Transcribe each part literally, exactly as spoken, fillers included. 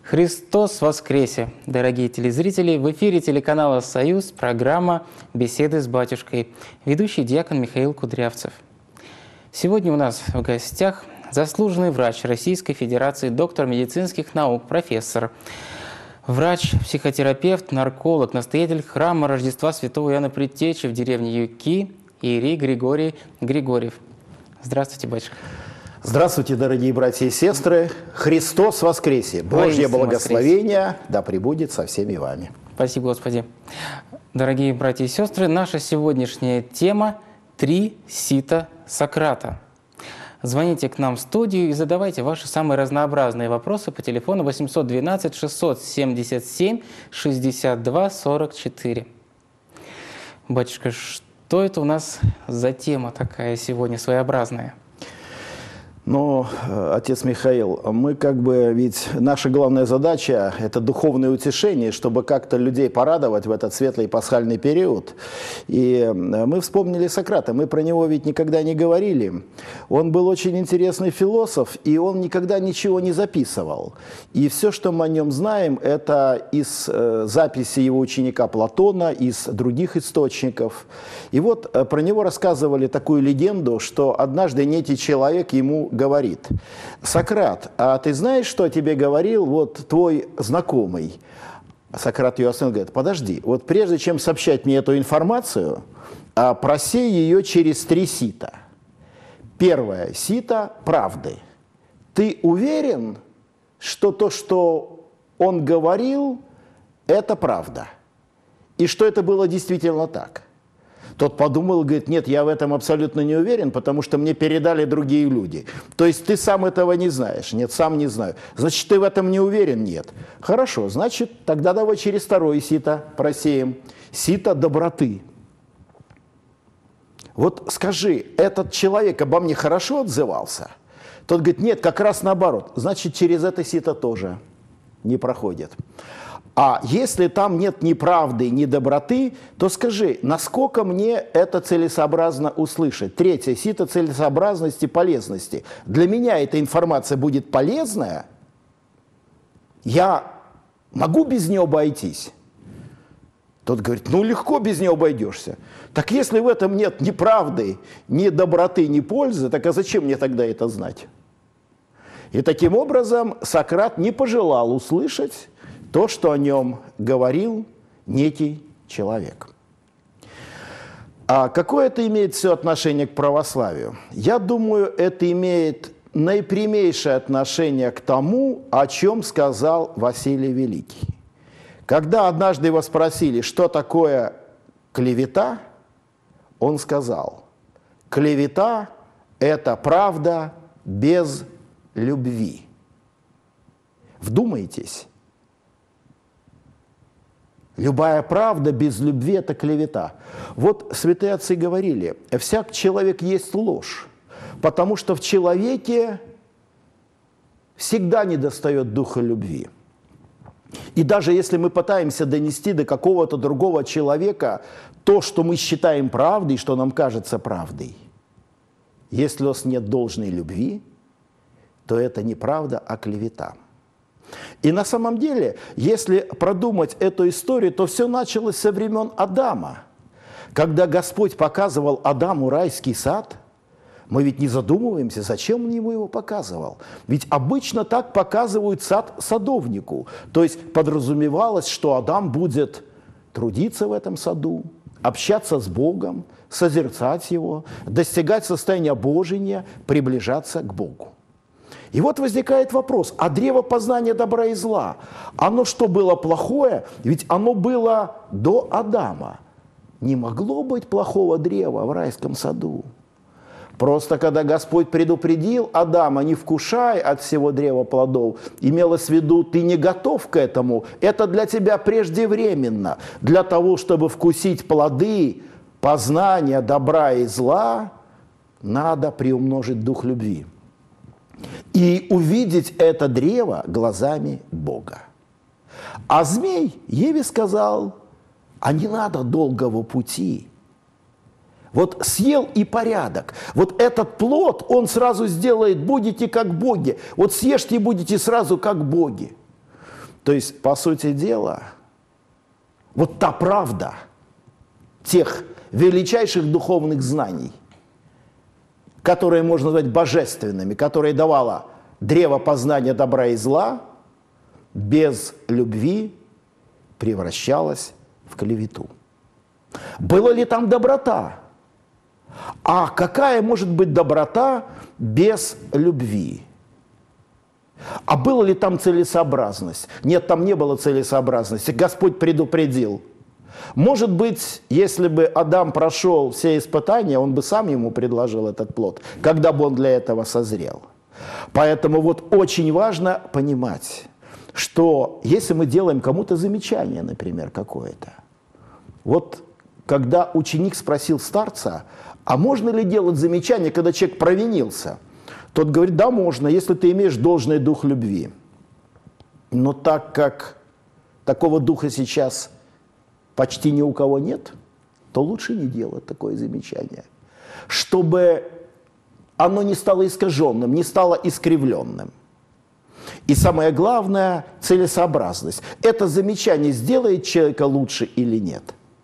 Христос воскресе! Дорогие телезрители, в эфире телеканала «Союз» программа «Беседы с батюшкой». Ведущий диакон Михаил Кудрявцев. Сегодня у нас в гостях заслуженный врач Российской Федерации, доктор медицинских наук, профессор, врач, психотерапевт, нарколог, настоятель храма Рождества Святого Иоанна Предтечи в деревне Юки Иерей Григорий Григорьев. Здравствуйте, батюшка. Здравствуйте, дорогие братья и сестры! Христос воскресе! Божье благословение да пребудет со всеми вами. Спасибо, Господи. Дорогие братья и сестры, наша сегодняшняя тема – «Три сита Сократа». Звоните к нам в студию и задавайте ваши самые разнообразные вопросы по телефону восемьсот двенадцать шестьсот семьдесят семь шестьдесят два сорок четыре. Батюшка, что это у нас за тема такая сегодня своеобразная? Но, отец Михаил, мы как бы, ведь наша главная задача – это духовное утешение, чтобы как-то людей порадовать в этот светлый пасхальный период. И мы вспомнили Сократа, мы про него ведь никогда не говорили. Он был очень интересный философ, и он никогда ничего не записывал. И все, что мы о нем знаем, это из записи его ученика Платона, из других источников. И вот про него рассказывали такую легенду, что однажды некий человек ему говорит: «Сократ, а ты знаешь, что тебе говорил вот твой знакомый?» Сократ ее остановил, говорит: «Подожди, вот прежде чем сообщать мне эту информацию, просей ее через три сита. Первое сито – правды. Ты уверен, что то, что он говорил, это правда, и что это было действительно так?» Тот подумал и говорит: «Нет, я в этом абсолютно не уверен, потому что мне передали другие люди». То есть ты сам этого не знаешь? Нет, сам не знаю. Значит, ты в этом не уверен? Нет. Хорошо, значит, тогда давай через второе сито просеем. Сито доброты. Вот скажи, этот человек обо мне хорошо отзывался? Тот говорит: нет, как раз наоборот. Значит, через это сито тоже не проходит. А если там нет ни правды, ни доброты, то скажи, насколько мне это целесообразно услышать? Третье сито целесообразности, полезности. Для меня эта информация будет полезная? Я могу без нее обойтись? Тот говорит: ну легко без нее обойдешься. Так если в этом нет ни правды, ни доброты, ни пользы, так а зачем мне тогда это знать? И таким образом Сократ не пожелал услышать то, что о нем говорил некий человек. А какое это имеет все отношение к православию? Я думаю, это имеет наипрямейшее отношение к тому, о чем сказал Василий Великий. Когда однажды его спросили, что такое клевета, он сказал: клевета – это правда без любви. Вдумайтесь. Любая правда без любви – это клевета. Вот святые отцы говорили: всяк человек есть ложь, потому что в человеке всегда недостает духа любви. И даже если мы пытаемся донести до какого-то другого человека то, что мы считаем правдой, что нам кажется правдой, если у нас нет должной любви, то это не правда, а клевета. И на самом деле, если продумать эту историю, то все началось со времен Адама. Когда Господь показывал Адаму райский сад, мы ведь не задумываемся, зачем он ему его показывал. Ведь обычно так показывают сад садовнику. То есть подразумевалось, что Адам будет трудиться в этом саду, общаться с Богом, созерцать его, достигать состояния Божия, приближаться к Богу. И вот возникает вопрос: а древо познания добра и зла, оно что, было плохое? Ведь оно было до Адама. Не могло быть плохого древа в райском саду. Просто когда Господь предупредил Адама: не вкушай от всего древа плодов, имелось в виду, ты не готов к этому, это для тебя преждевременно. Для того, чтобы вкусить плоды познания добра и зла, надо приумножить дух любви и увидеть это древо глазами Бога. А змей Еве сказал: а не надо долгого пути. Вот съел и порядок. Вот этот плод, он сразу сделает: будете как боги. Вот съешьте и будете сразу как боги. То есть, по сути дела, вот та правда тех величайших духовных знаний, которые можно назвать божественными, которые давала древо познания добра и зла, без любви превращалась в клевету. Была ли там доброта? А какая может быть доброта без любви? А была ли там целесообразность? Нет, там не было целесообразности. Господь предупредил. Может быть, если бы Адам прошел все испытания, он бы сам ему предложил этот плод, когда бы он для этого созрел. Поэтому вот очень важно понимать, что если мы делаем кому-то замечание, например, какое-то, вот когда ученик спросил старца, а можно ли делать замечание, когда человек провинился, тот говорит, да, можно, если ты имеешь должный дух любви. Но так как такого духа сейчас почти ни у кого нет, то лучше не делать такое замечание, чтобы оно не стало искаженным, не стало искривленным. И самое главное – целесообразность. Это замечание сделает человека лучше или нет?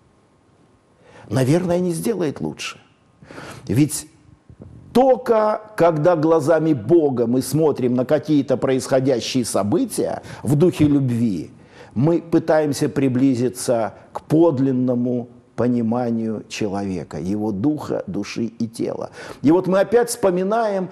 Наверное, не сделает лучше. Ведь только когда глазами Бога мы смотрим на какие-то происходящие события в духе любви, мы пытаемся приблизиться к подлинному пониманию человека, его духа, души и тела. И вот мы опять вспоминаем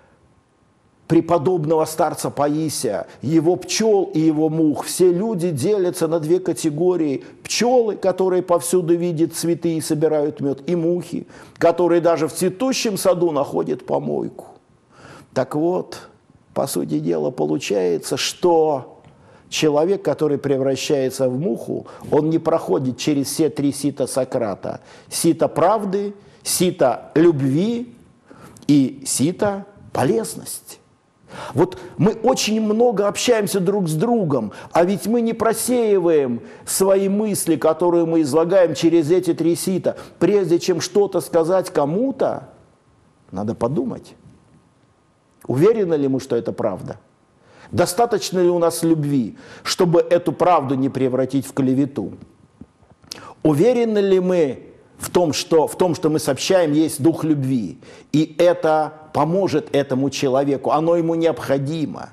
преподобного старца Паисия, его пчел и его мух. Все люди делятся на две категории. Пчелы, которые повсюду видят цветы и собирают мед, и мухи, которые даже в цветущем саду находят помойку. Так вот, по сути дела, получается, что человек, который превращается в муху, он не проходит через все три сита Сократа. Сито правды, сито любви и сито полезности. Вот мы очень много общаемся друг с другом, а ведь мы не просеиваем свои мысли, которые мы излагаем через эти три сита. Прежде чем что-то сказать кому-то, надо подумать, уверены ли мы, что это правда? Достаточно ли у нас любви, чтобы эту правду не превратить в клевету? Уверены ли мы в том, что, в том, что мы сообщаем, есть дух любви, и это поможет этому человеку, оно ему необходимо?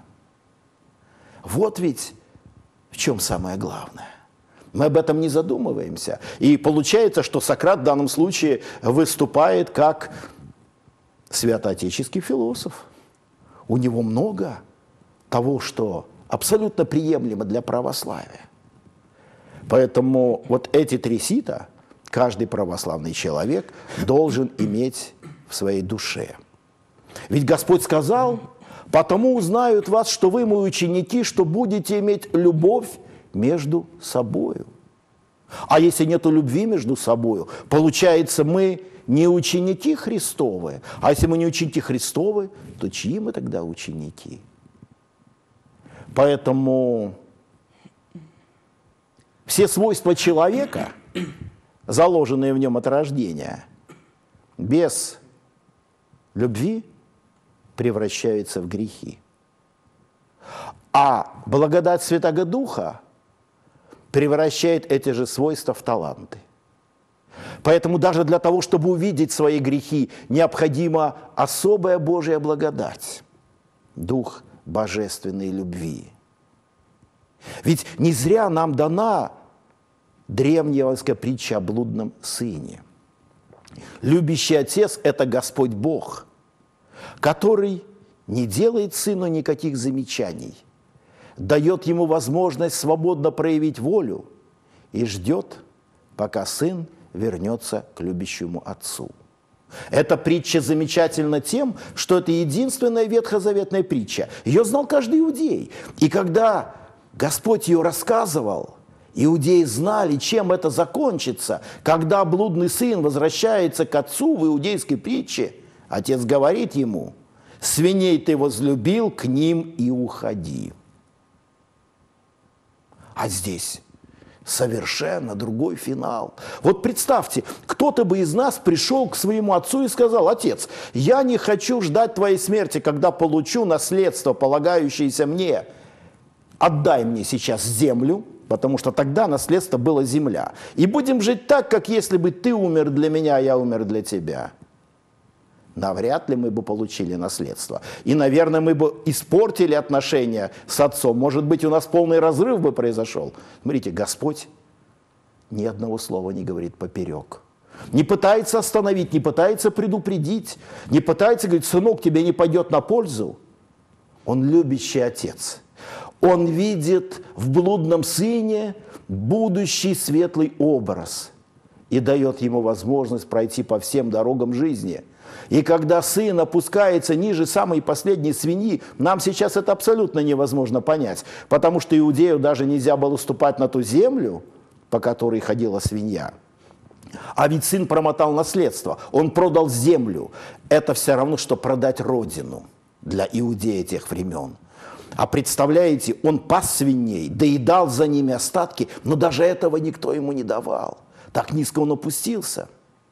Вот ведь в чем самое главное. Мы об этом не задумываемся. И получается, что Сократ в данном случае выступает как святоотеческий философ. У него много того, что абсолютно приемлемо для православия. Поэтому вот эти три сита каждый православный человек должен иметь в своей душе. Ведь Господь сказал, потому узнают вас, что вы, мои ученики, что будете иметь любовь между собою. А если нет любви между собою, получается, мы не ученики Христовы. А если мы не ученики Христовы, то чьи мы тогда ученики? Поэтому все свойства человека, заложенные в нем от рождения, без любви превращаются в грехи. А благодать Святого Духа превращает эти же свойства в таланты. Поэтому даже для того, чтобы увидеть свои грехи, необходима особая Божья благодать, дух божественной любви. Ведь не зря нам дана древняя притча о блудном сыне. Любящий отец – это Господь Бог, который не делает сыну никаких замечаний, дает ему возможность свободно проявить волю и ждет, пока сын вернется к любящему отцу. Эта притча замечательна тем, что это единственная ветхозаветная притча. Ее знал каждый иудей. И когда Господь ее рассказывал, иудеи знали, чем это закончится. Когда блудный сын возвращается к отцу в иудейской притче, отец говорит ему: «Свиней ты возлюбил, к ним и уходи». А здесь совершенно другой финал. Вот представьте, кто-то бы из нас пришел к своему отцу и сказал: «Отец, я не хочу ждать твоей смерти, когда получу наследство, полагающееся мне. отдай мне сейчас землю, потому что тогда наследство было земля. И будем жить так, как если бы ты умер для меня, а я умер для тебя. Навряд ли мы бы получили наследство. И, наверное, мы бы испортили отношения с отцом. Может быть, у нас полный разрыв бы произошел. Смотрите, Господь ни одного слова не говорит поперек. Не пытается остановить, не пытается предупредить, не пытается говорить: сынок, тебе не пойдет на пользу. Он любящий отец. Он видит в блудном сыне будущий светлый образ и дает ему возможность пройти по всем дорогам жизни. И когда сын опускается ниже самой последней свиньи, нам сейчас это абсолютно невозможно понять, потому что иудею даже нельзя было ступать на ту землю, по которой ходила свинья. А ведь сын промотал наследство, он продал землю. Это все равно, что продать родину для иудея тех времен. А представляете, он пас свиней, доедал за ними остатки, но даже этого никто ему не давал. Так низко он опустился.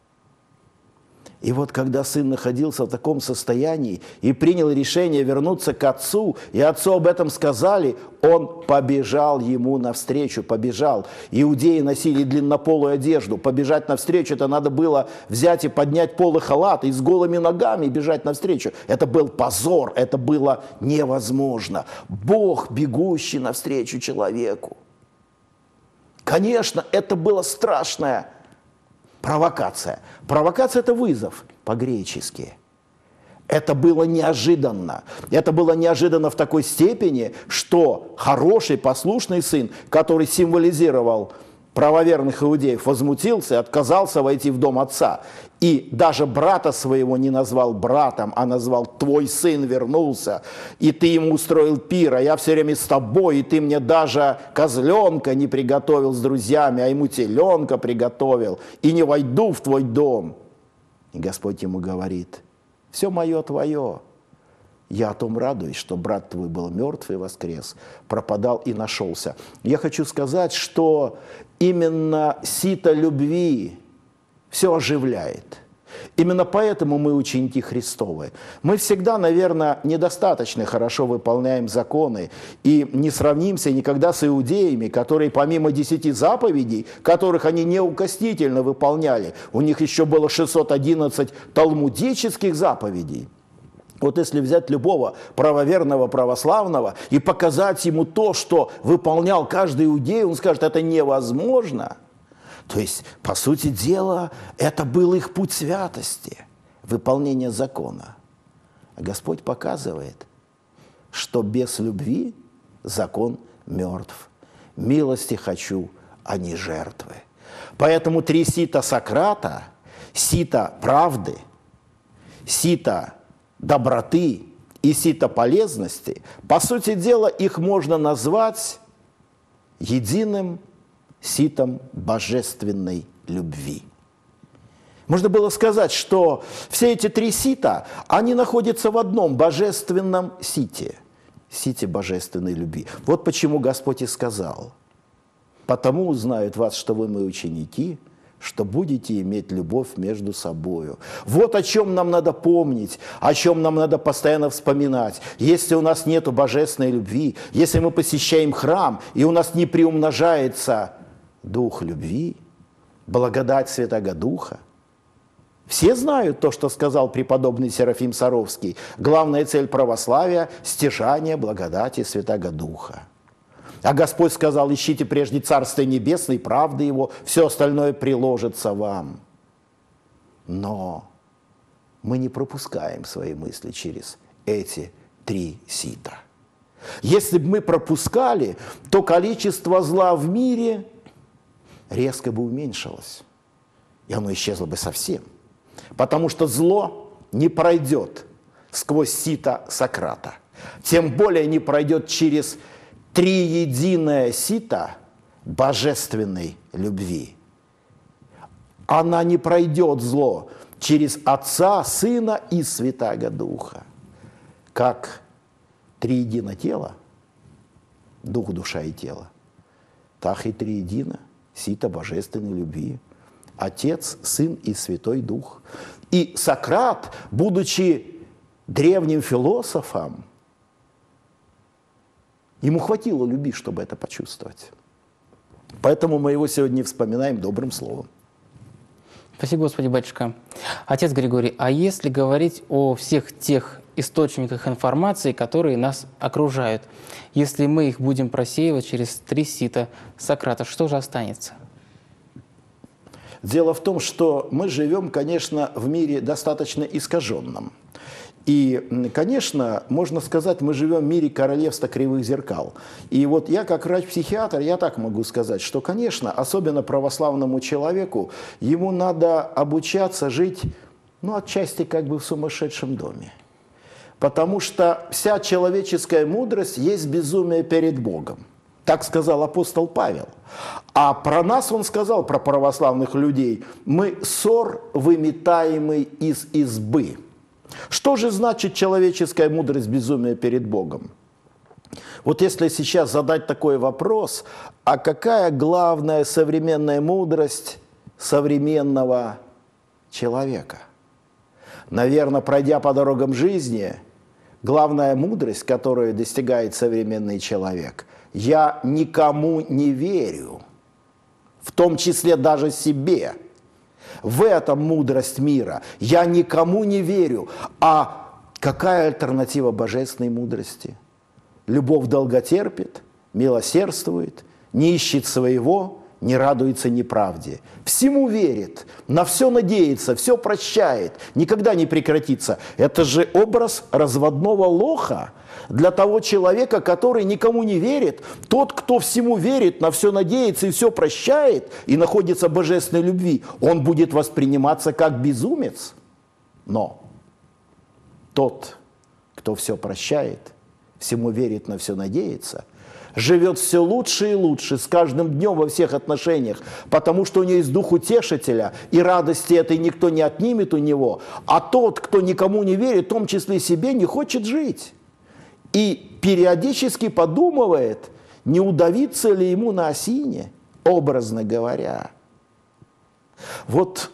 И вот когда сын находился в таком состоянии и принял решение вернуться к отцу, и отцу об этом сказали, он побежал ему навстречу, побежал. Иудеи носили длиннополую одежду, побежать навстречу, это надо было взять и поднять полы халата и с голыми ногами бежать навстречу. Это был позор, это было невозможно. Бог, бегущий навстречу человеку. Конечно, это было страшное. Провокация. Провокация – это вызов по-гречески. Это было неожиданно. Это было неожиданно в такой степени, что хороший, послушный сын, который символизировал правоверных иудеев, возмутился и отказался войти в дом отца. И даже брата своего не назвал братом, а назвал: твой сын вернулся, и ты ему устроил пир, а я все время с тобой, и ты мне даже козленка не приготовил с друзьями, а ему теленка приготовил, и не войду в твой дом. И Господь ему говорит: все мое твое. Я о том радуюсь, что брат твой был мертв и воскрес, пропадал и нашелся. Я хочу сказать, что именно сито любви все оживляет. Именно поэтому мы ученики Христовы. Мы всегда, наверное, недостаточно хорошо выполняем законы и не сравнимся никогда с иудеями, которые помимо десяти заповедей, которых они неукоснительно выполняли, у них еще было шестьсот одиннадцать талмудических заповедей. Вот если взять любого правоверного православного и показать ему то, что выполнял каждый иудей, он скажет: это невозможно. То есть, по сути дела, это был их путь святости, выполнение закона. А Господь показывает, что без любви закон мертв. Милости хочу, а не жертвы. Поэтому три сита Сократа, сито правды, сито доброты и сито полезности, по сути дела, их можно назвать единым ситом божественной любви. Можно было сказать, что все эти три сита, они находятся в одном божественном сите, сите божественной любви. Вот почему Господь и сказал: «Потому узнают вас, что вы мои ученики, что будете иметь любовь между собою». Вот о чем нам надо помнить, о чем нам надо постоянно вспоминать. Если у нас нет божественной любви, если мы посещаем храм, и у нас не приумножается дух любви, благодать Святаго Духа. Все знают то, что сказал преподобный Серафим Саровский. Главная цель православия – стяжание благодати Святаго Духа. А Господь сказал: ищите прежде Царствия Небесное, правды Его, все остальное приложится вам. Но мы не пропускаем свои мысли через эти три сита. Если бы мы пропускали, то количество зла в мире резко бы уменьшилось, и оно исчезло бы совсем. Потому что зло не пройдет сквозь сито Сократа, тем более не пройдет через триединое сито божественной любви. Она не пройдет зло через Отца, Сына и Святаго Духа. Как триедино тело, дух, душа и тело, так и триедино сито божественной любви. Отец, Сын и Святой Дух. И Сократ, будучи древним философом, Ему хватило любви, чтобы это почувствовать. Поэтому мы его сегодня вспоминаем добрым словом. Спасибо, Господи, батюшка. Отец Григорий, а если говорить о всех тех источниках информации, которые нас окружают, если мы их будем просеивать через три сита Сократа, что же останется? Дело в том, что мы живем, конечно, в мире достаточно искаженном. И, конечно, можно сказать, мы живем в мире королевства кривых зеркал. И вот я, как врач-психиатр, я так могу сказать, что, конечно, особенно православному человеку, ему надо обучаться жить, ну, отчасти как бы в сумасшедшем доме. Потому что вся человеческая мудрость есть безумие перед Богом. Так сказал апостол Павел. А про нас он сказал, про православных людей, мы ссор, выметаемый из избы. Что же значит человеческая мудрость, безумие перед Богом? Вот если сейчас задать такой вопрос, а какая главная современная мудрость современного человека? Наверное, пройдя по дорогам жизни, главная мудрость, которую достигает современный человек – я никому не верю, в том числе даже себе. В этом мудрость мира. Я никому не верю. А какая альтернатива божественной мудрости? Любовь долготерпит, милосердствует, не ищет своего, не радуется неправде. Всему верит, на все надеется, все прощает, никогда не прекратится. Это же образ разводного лоха для того человека, который никому не верит. Тот, кто всему верит, на все надеется и все прощает, и находится в божественной любви, он будет восприниматься как безумец. Но тот, кто все прощает, всему верит, на все надеется, живет все лучше и лучше с каждым днем во всех отношениях, потому что у него есть дух утешителя, и радости этой никто не отнимет у него. А тот, кто никому не верит, в том числе себе, не хочет жить. И периодически подумывает, не удавиться ли ему на осине, образно говоря. Вот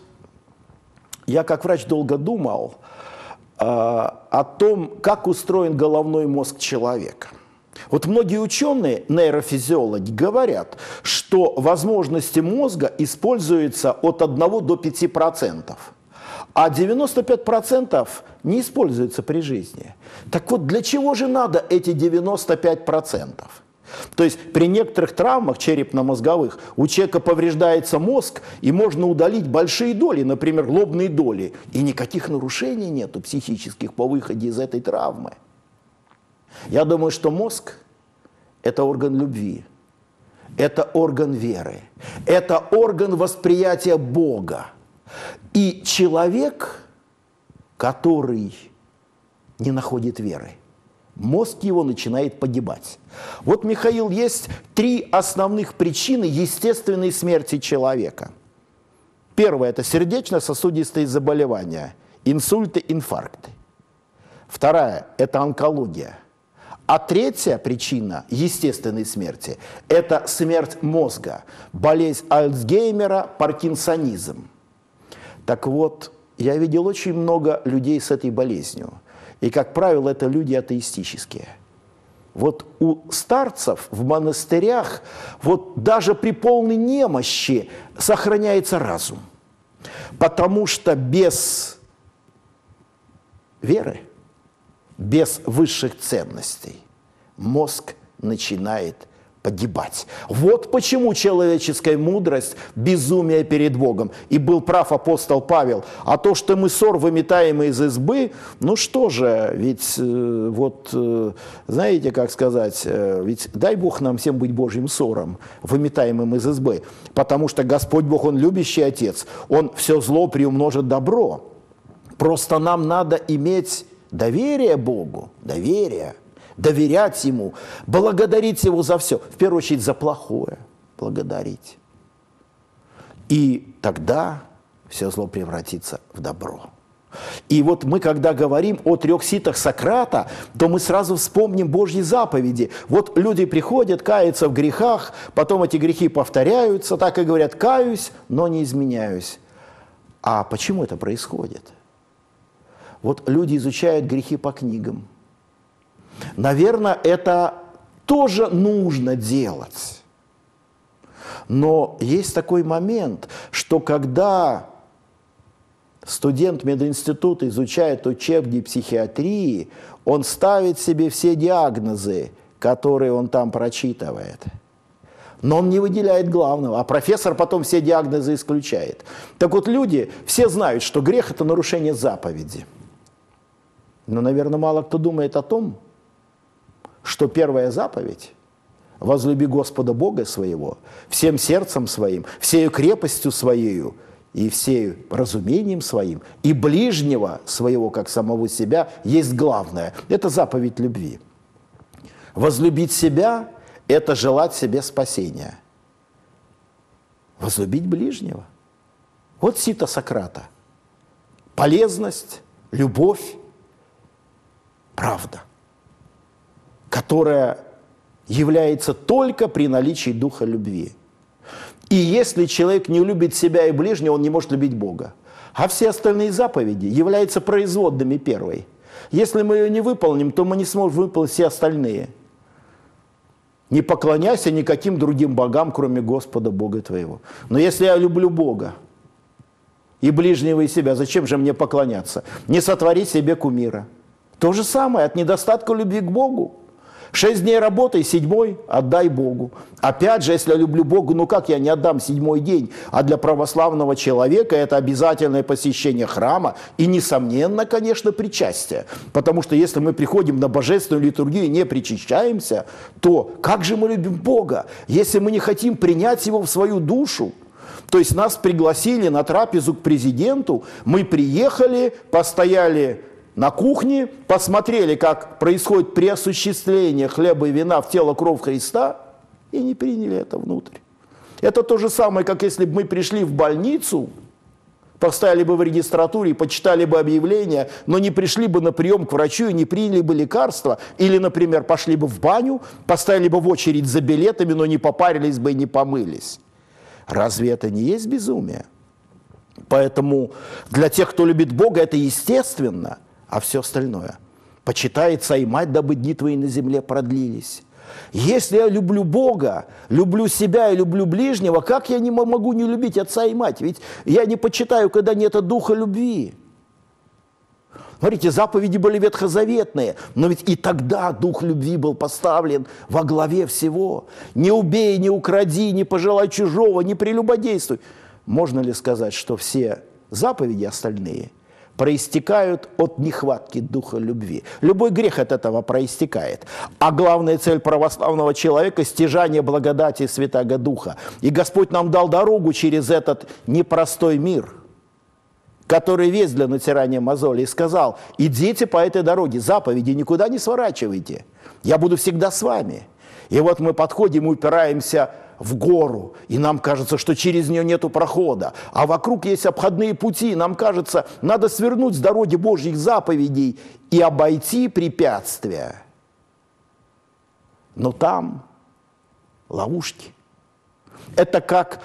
я как врач долго думал э, о том, как устроен головной мозг человека. Вот многие ученые, нейрофизиологи, говорят, что возможности мозга используются от одного до пяти процентов, а девяносто пять процентов не используются при жизни. Так вот, для чего же надо эти девяносто пять процентов? То есть при некоторых травмах черепно-мозговых у человека повреждается мозг, и можно удалить большие доли, например, лобные доли, и никаких нарушений нету психических по выходе из этой травмы. Я думаю, что мозг – это орган любви, это орган веры, это орган восприятия Бога. И человек, который не находит веры, мозг его начинает погибать. Вот, Михаил, есть три основных причины естественной смерти человека. Первое – это сердечно-сосудистые заболевания, инсульты, инфаркты. Вторая – это онкология. А третья причина естественной смерти – это смерть мозга, болезнь Альцгеймера, паркинсонизм. Так вот, я видел очень много людей с этой болезнью. И, как правило, это люди атеистические. Вот у старцев в монастырях вот даже при полной немощи сохраняется разум. Потому что без веры, без высших ценностей мозг начинает погибать. Вот почему человеческая мудрость – безумие перед Богом. И был прав апостол Павел. А то, что мы ссор, выметаемый из избы, ну что же, ведь э, вот, э, знаете, как сказать, э, ведь дай Бог нам всем быть Божьим ссором, выметаемым из избы. Потому что Господь Бог, Он любящий Отец, Он все зло приумножит добро. Просто нам надо иметь доверие Богу, доверие. Доверять Ему, благодарить Его за все. В первую очередь за плохое благодарить. И тогда все зло превратится в добро. И вот мы, когда говорим о трех ситах Сократа, то мы сразу вспомним Божьи заповеди. Вот люди приходят, каются в грехах, потом эти грехи повторяются, так и говорят: каюсь, но не изменяюсь. А почему это происходит? Вот люди изучают грехи по книгам. Наверное, это тоже нужно делать. Но есть такой момент, что когда студент мединститута изучает учебник психиатрии, он ставит себе все диагнозы, которые он там прочитывает. Но он не выделяет главного, а профессор потом все диагнозы исключает. Так вот, люди все знают, что грех – это нарушение заповеди. Но, наверное, мало кто думает о том, что первая заповедь – возлюби Господа Бога своего всем сердцем своим, всею крепостью своею и всею разумением своим, и ближнего своего, как самого себя, есть главное. Это заповедь любви. Возлюбить себя – это желать себе спасения. Возлюбить ближнего. Вот сито Сократа. Полезность, любовь, правда, которая является только при наличии духа любви. И если человек не любит себя и ближнего, он не может любить Бога. А все остальные заповеди являются производными первой. Если мы ее не выполним, то мы не сможем выполнить все остальные. Не поклоняйся никаким другим богам, кроме Господа Бога твоего. Но если я люблю Бога и ближнего, и себя, зачем же мне поклоняться? Не сотвори себе кумира. То же самое от недостатка любви к Богу. Шесть дней работай, седьмой отдай Богу. Опять же, если я люблю Бога, ну как я не отдам седьмой день? А для православного человека это обязательное посещение храма и, несомненно, конечно, причастие. Потому что если мы приходим на божественную литургию и не причащаемся, то как же мы любим Бога, если мы не хотим принять Его в свою душу? То есть нас пригласили на трапезу к президенту, мы приехали, постояли на кухне, посмотрели, как происходит преосуществление хлеба и вина в тело кровь Христа, и не приняли это внутрь. Это то же самое, как если бы мы пришли в больницу, постояли бы в регистратуре, почитали бы объявление, но не пришли бы на прием к врачу и не приняли бы лекарства, или, например, пошли бы в баню, поставили бы в очередь за билетами, но не попарились бы и не помылись. Разве это не есть безумие? Поэтому для тех, кто любит Бога, это естественно. А все остальное. Почитай отца и мать, дабы дни твои на земле продлились. Если я люблю Бога, люблю себя и люблю ближнего, как я не могу не любить отца и мать? Ведь я не почитаю, когда нет духа любви. Смотрите, заповеди были ветхозаветные, но ведь и тогда дух любви был поставлен во главе всего. Не убей, не укради, не пожелай чужого, не прелюбодействуй. Можно ли сказать, что все заповеди остальные проистекают от нехватки духа любви? Любой грех от этого проистекает. А главная цель православного человека – стяжание благодати Святаго Духа. И Господь нам дал дорогу через этот непростой мир, который весь для натирания мозолей, и сказал: идите по этой дороге, заповеди никуда не сворачивайте, я буду всегда с вами. И вот мы подходим и упираемся в гору, и нам кажется, что через нее нету прохода, а вокруг есть обходные пути, нам кажется, надо свернуть с дороги Божьих заповедей и обойти препятствия. Но там ловушки. Это как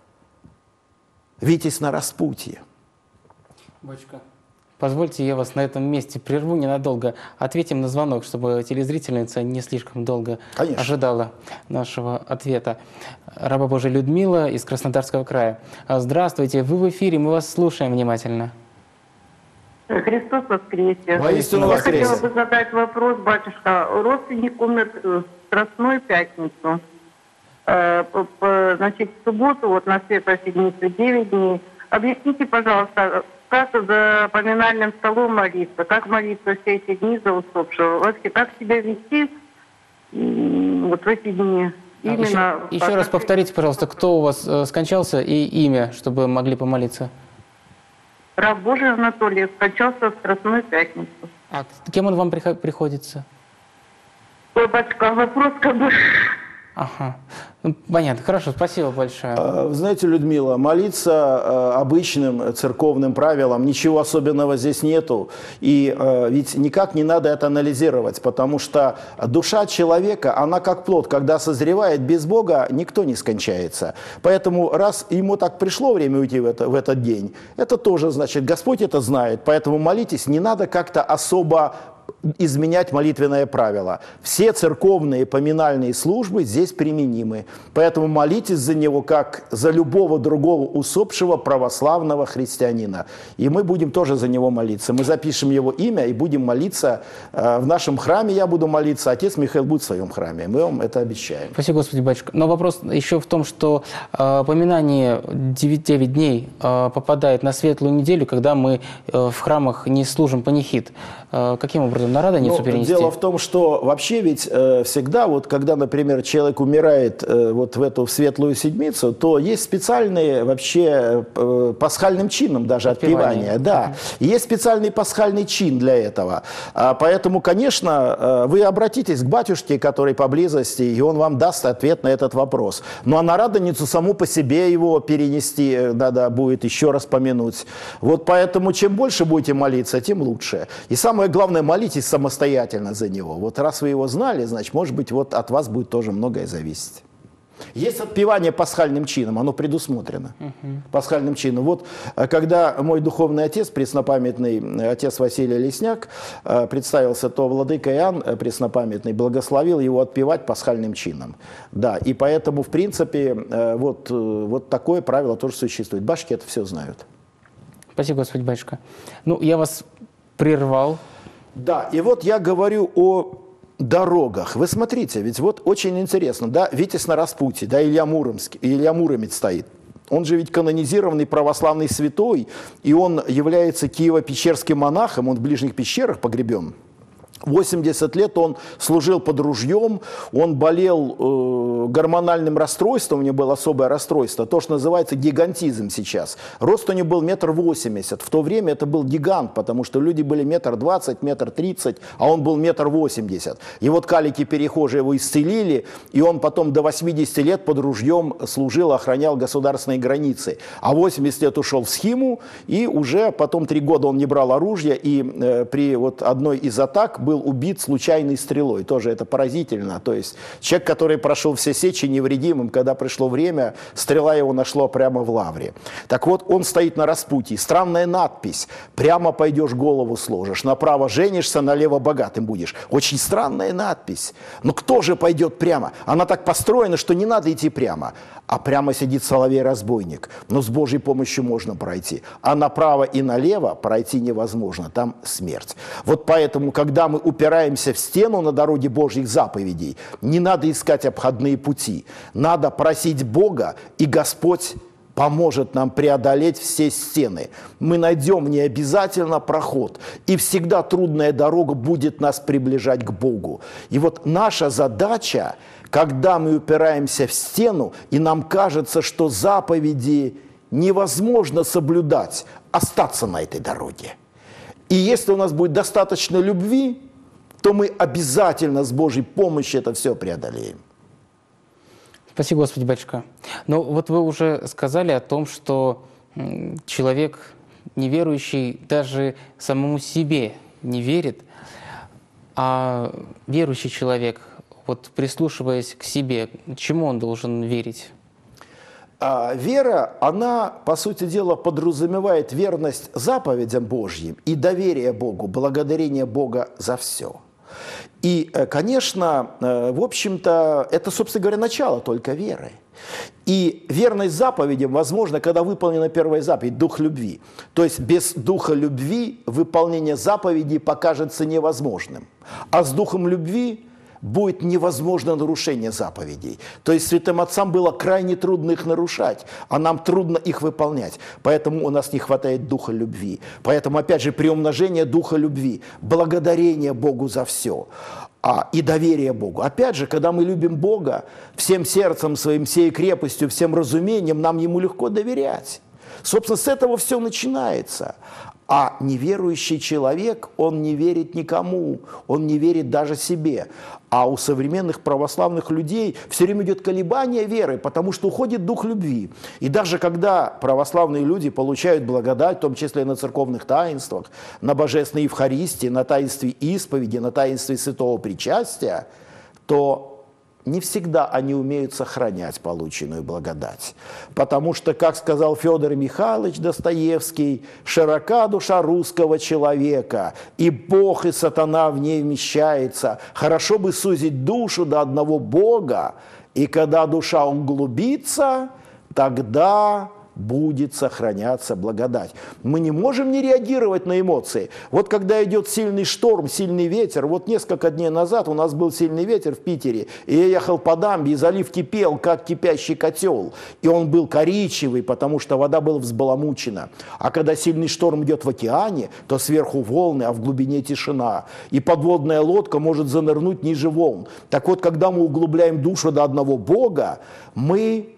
Витязь на распутье. Батюшка, позвольте, я вас на этом месте прерву ненадолго. Ответим на звонок, чтобы телезрительница не слишком долго Конечно. ожидала нашего ответа. Раба Божия Людмила из Краснодарского края. Здравствуйте, вы в эфире, мы вас слушаем внимательно. Христос воскресе. Воистину воскресе. Я хотела бы задать вопрос, батюшка. Родственник умер в Страстную пятницу. Значит, в субботу, вот на Светлой Седмицу, девять дней. Объясните, пожалуйста, как за поминальным столом молиться, как молиться все эти дни за усопшего, вообще как себя вести вот в эти дни. Именно еще, еще раз повторите, пожалуйста, кто у вас э, скончался и имя, чтобы могли помолиться. Раб Божий Анатолий скончался в Страстную пятницу. А кем он вам приходится? Ой, батюшка, вопрос как бы... Ага. Ну, понятно. Хорошо, спасибо большое. Вы знаете, Людмила, молиться обычным церковным правилам, ничего особенного здесь нету. И ведь никак не надо это анализировать, потому что душа человека, она как плод, когда созревает без Бога, никто не скончается. Поэтому раз ему так пришло время уйти в, это, в этот день, это тоже значит, Господь это знает. Поэтому молитесь, не надо как-то особо изменять молитвенное правило. Все церковные поминальные службы здесь применимы. Поэтому молитесь за него, как за любого другого усопшего православного христианина. И мы будем тоже за него молиться. Мы запишем его имя и будем молиться. В нашем храме я буду молиться, отец Михаил будет в своем храме. Мы вам это обещаем. Спасибо, Господи, батюшка. Но вопрос еще в том, что э, поминание девять, девять дней э, попадает на светлую неделю, когда мы э, в храмах не служим панихид. Э, каким образом? На Радоницу ну, перенести? Дело в том, что вообще ведь э, всегда, вот, когда, например, человек умирает э, вот в эту в светлую седмицу, то есть специальные вообще э, пасхальным чином даже отпевания. Да. И есть специальный пасхальный чин для этого. А, поэтому, конечно, э, вы обратитесь к батюшке, который поблизости, и он вам даст ответ на этот вопрос. Ну а на Радоницу саму по себе его перенести надо будет еще раз помянуть. Вот поэтому чем больше будете молиться, тем лучше. И самое главное, молитесь самостоятельно за него. Вот раз вы его знали, значит, может быть, вот от вас будет тоже многое зависеть. Есть отпевание пасхальным чином, оно предусмотрено uh-huh. пасхальным чином. Вот когда мой духовный отец, преснопамятный отец Василий Лесняк, представился, то владыка Иоанн преснопамятный благословил его отпевать пасхальным чином. Да, и поэтому, в принципе, вот, вот такое правило тоже существует. Башки это все знают. Спасибо, Господи, батюшка. Ну, я вас прервал. Да, и вот я говорю о дорогах. Вы смотрите, ведь вот очень интересно, да, Витязь на распутье, да, Илья Муромский, Илья Муромец стоит. Он же ведь канонизированный православный святой, и он является киево-печерским монахом, он в ближних пещерах погребен. восемьдесят лет он служил под ружьем, он болел э, гормональным расстройством, у него было особое расстройство, то, что называется гигантизм сейчас. Рост у него был метр восемьдесят, в то время это был гигант, потому что люди были метр двадцать, метр тридцать, а он был метр восемьдесят. И вот калики-перехожие его исцелили, и он потом до восьмидесяти лет под ружьем служил, охранял государственные границы. А восемьдесят лет ушел в схиму, и уже потом три года он не брал оружия, и э, при вот одной из атак был был убит случайной стрелой. Тоже это поразительно. То есть человек, который прошел все сечи невредимым, когда пришло время, стрела его нашла прямо в лавре. Так вот, он стоит на распутье. Странная надпись. Прямо пойдешь, голову сложишь. Направо женишься, налево богатым будешь. Очень странная надпись. Но кто же пойдет прямо? Она так построена, что не надо идти прямо. А прямо сидит соловей-разбойник. Но с Божьей помощью можно пройти. А направо и налево пройти невозможно. Там смерть. Вот поэтому, когда мы упираемся в стену на дороге Божьих заповедей, не надо искать обходные пути. Надо просить Бога, и Господь поможет нам преодолеть все стены. Мы найдем не обязательно проход, и всегда трудная дорога будет нас приближать к Богу. И вот наша задача, когда мы упираемся в стену, и нам кажется, что заповеди невозможно соблюдать, остаться на этой дороге. И если у нас будет достаточно любви, то мы обязательно с Божьей помощью это все преодолеем. Спасибо, Господи, батюшка. Но вот вы уже сказали о том, что человек неверующий даже самому себе не верит, а верующий человек, вот прислушиваясь к себе, чему он должен верить? А вера, она, по сути дела, подразумевает верность заповедям Божьим и доверие Богу, благодарение Бога за все. И, конечно, в общем-то, это, собственно говоря, начало только веры. И верность заповедям возможно, когда выполнена первая заповедь – дух любви. То есть без духа любви выполнение заповедей покажется невозможным. А с духом любви будет невозможно нарушение заповедей. То есть святым отцам было крайне трудно их нарушать, а нам трудно их выполнять. Поэтому у нас не хватает духа любви. Поэтому, опять же, приумножение духа любви, благодарение Богу за все. А, и доверие Богу. Опять же, когда мы любим Бога всем сердцем своим, всей крепостью, всем разумением, нам Ему легко доверять. Собственно, с этого все начинается. А неверующий человек, он не верит никому, он не верит даже себе. А у современных православных людей все время идет колебание веры, потому что уходит дух любви. И даже когда православные люди получают благодать, в том числе на церковных таинствах, на божественной Евхаристии, на таинстве исповеди, на таинстве святого причастия, то не всегда они умеют сохранять полученную благодать. Потому что, как сказал Федор Михайлович Достоевский, широка душа русского человека, и Бог, и сатана в ней вмещается. Хорошо бы сузить душу до одного Бога, и когда душа углубится, тогда будет сохраняться благодать. Мы не можем не реагировать на эмоции. Вот когда идет сильный шторм, сильный ветер, вот несколько дней назад у нас был сильный ветер в Питере, и я ехал по дамбе, и залив кипел, как кипящий котел. И он был коричневый, потому что вода была взбаламучена. А когда сильный шторм идет в океане, то сверху волны, а в глубине тишина. И подводная лодка может занырнуть ниже волн. Так вот, когда мы углубляем душу до одного Бога, мы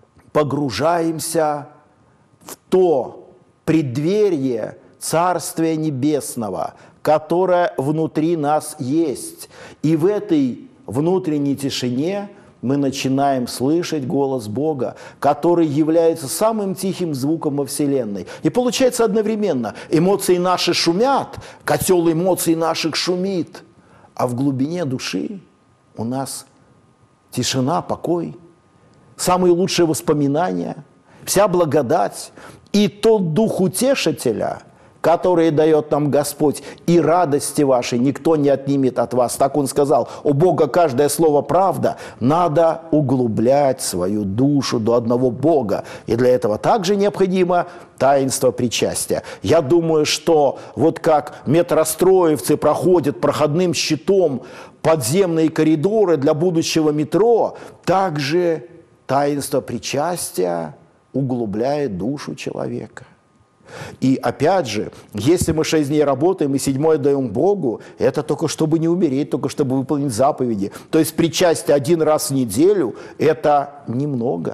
погружаемся в то преддверие Царствия Небесного, которое внутри нас есть. И в этой внутренней тишине мы начинаем слышать голос Бога, который является самым тихим звуком во Вселенной. И получается одновременно, эмоции наши шумят, котел эмоций наших шумит, а в глубине души у нас тишина, покой, самые лучшие воспоминания, вся благодать и тот дух утешителя, который дает нам Господь, и радости вашей никто не отнимет от вас. Так он сказал, у Бога каждое слово правда, надо углублять свою душу до одного Бога. И для этого также необходимо таинство причастия. Я думаю, что вот как метростроевцы проходят проходным щитом подземные коридоры для будущего метро, также таинство причастия углубляет душу человека. И опять же, если мы шесть дней работаем и седьмой даем Богу, это только чтобы не умереть, только чтобы выполнить заповеди. То есть причастие один раз в неделю – это немного.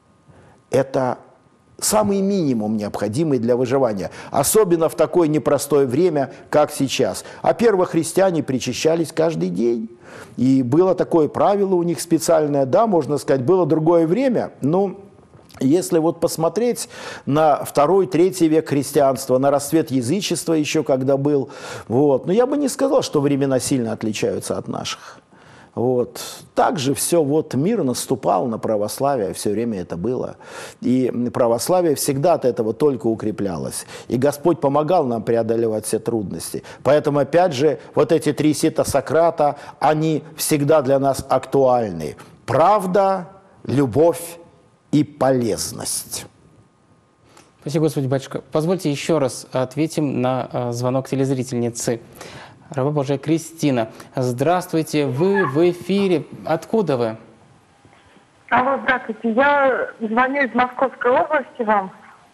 Это самый минимум, необходимый для выживания. Особенно в такое непростое время, как сейчас. А первохристиане причащались каждый день. И было такое правило у них специальное, да, можно сказать, было другое время, но если вот посмотреть на второй, третий век христианства, на расцвет язычества еще когда был, вот, но я бы не сказал, что времена сильно отличаются от наших. Вот. Также все, вот мир наступал на православие, все время это было. И православие всегда от этого только укреплялось. И Господь помогал нам преодолевать все трудности. Поэтому, опять же, вот эти три сита Сократа, они всегда для нас актуальны. Правда, любовь и полезность. Спасибо, Господи, батюшка. Позвольте еще раз ответим на э, звонок телезрительницы. Раба Божия Кристина. Здравствуйте, вы в эфире. Откуда вы? Алло, здравствуйте. Я звоню из Московской области вам.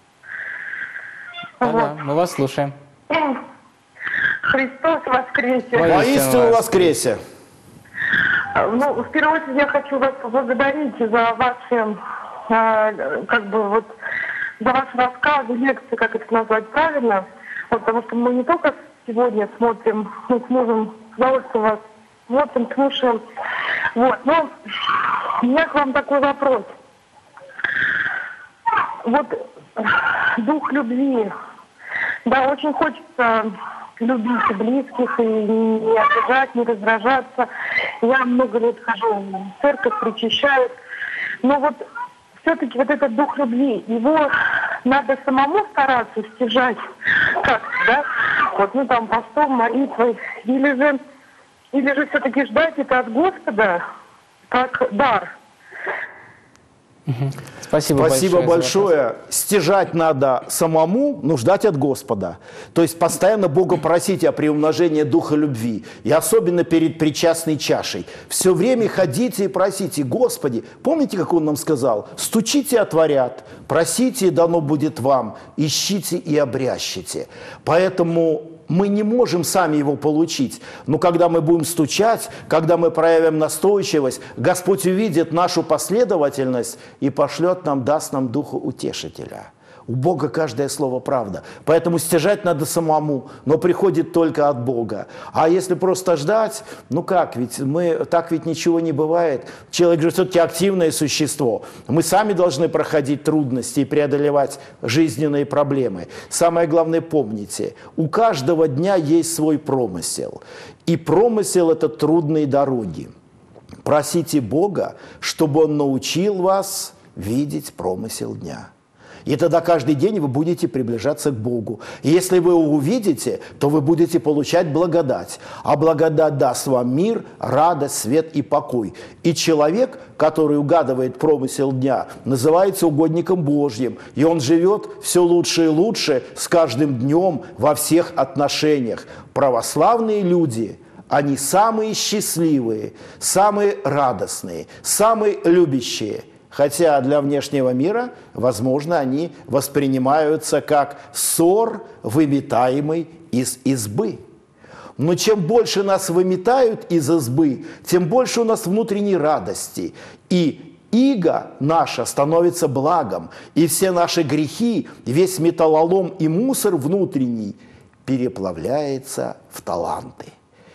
Да, вот. да, мы вас слушаем. Христос воскресе! Воистину воскресе! Ну, в первую очередь я хочу вас поблагодарить за ваши, э, как бы вот, за ваши рассказы, лекции, как это назвать правильно. Вот, потому что мы не только сегодня смотрим, мы с мужем с удовольствием вас смотрим, слушаем. Вот, но у меня к вам такой вопрос. Вот дух любви, да, очень хочется любить близких и не обижать, не раздражаться. Я много лет хожу в церковь, причащаюсь. Но вот все-таки вот этот дух любви, его надо самому стараться стяжать как-то, да? Вот, ну там постом, молитвой. Или же, или же все-таки ждать это от Господа как дар. Спасибо, Спасибо большое. большое. Стяжать надо самому, но ждать от Господа. То есть постоянно Бога просить о приумножении духа любви. И особенно перед причастной чашей. Все время ходите и просите: Господи, помните, как Он нам сказал? Стучите, отворят, просите, и дано будет вам, ищите и обрящите. Поэтому мы не можем сами его получить, но когда мы будем стучать, когда мы проявим настойчивость, Господь увидит нашу последовательность и пошлет нам, даст нам Духа Утешителя. У Бога каждое слово правда. Поэтому стяжать надо самому, но приходит только от Бога. А если просто ждать, ну как, ведь мы, так ведь ничего не бывает. Человек же все-таки активное существо. Мы сами должны проходить трудности и преодолевать жизненные проблемы. Самое главное, помните, у каждого дня есть свой промысел. И промысел – это трудные дороги. Просите Бога, чтобы Он научил вас видеть промысел дня. И тогда каждый день вы будете приближаться к Богу. И если вы его увидите, то вы будете получать благодать. А благодать даст вам мир, радость, свет и покой. И человек, который угадывает промысел дня, называется угодником Божьим. И он живет все лучше и лучше с каждым днем во всех отношениях. Православные люди – они самые счастливые, самые радостные, самые любящие. Хотя для внешнего мира, возможно, они воспринимаются как ссор, выметаемый из избы. Но чем больше нас выметают из избы, тем больше у нас внутренней радости. И иго наше становится благом. И все наши грехи, весь металлолом и мусор внутренний переплавляется в таланты.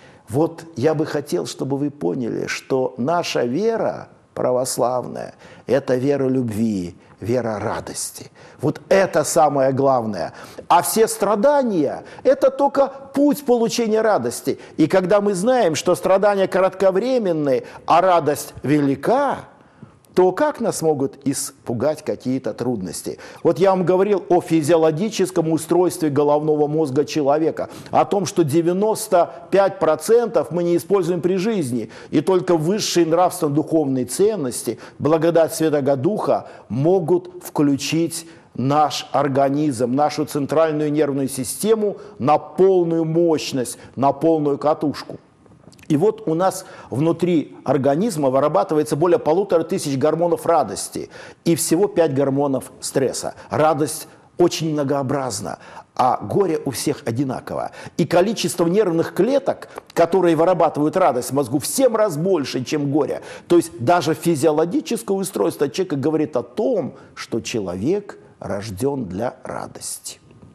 Вот я бы хотел, чтобы вы поняли, что наша вера православная – это вера любви, вера радости. Вот это самое главное. А все страдания – это только путь получения радости. И когда мы знаем, что страдания кратковременные, а радость велика, то как нас могут испугать какие-то трудности? Вот я вам говорил о физиологическом устройстве головного мозга человека, о том, что девяносто пять процентов мы не используем при жизни, и только высшие нравственно-духовные ценности, благодать Святого Духа могут включить наш организм, нашу центральную нервную систему на полную мощность, на полную катушку. И вот у нас внутри организма вырабатывается более полутора тысяч гормонов радости и всего пять гормонов стресса. Радость очень многообразна, а горе у всех одинаково. И количество нервных клеток, которые вырабатывают радость в мозгу, в семь раз больше, чем горе. То есть даже физиологическое устройство человека говорит о том, что человек рожден для радости.